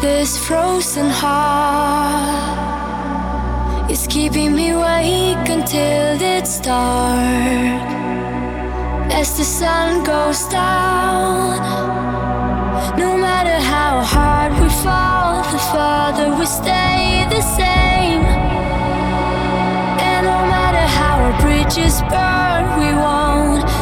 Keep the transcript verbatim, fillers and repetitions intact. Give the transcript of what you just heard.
This frozen heart is keeping me awake until it's dark. As the sun goes down, no matter how hard we fall, the further we stay the same. And no matter how our bridges burn, we won't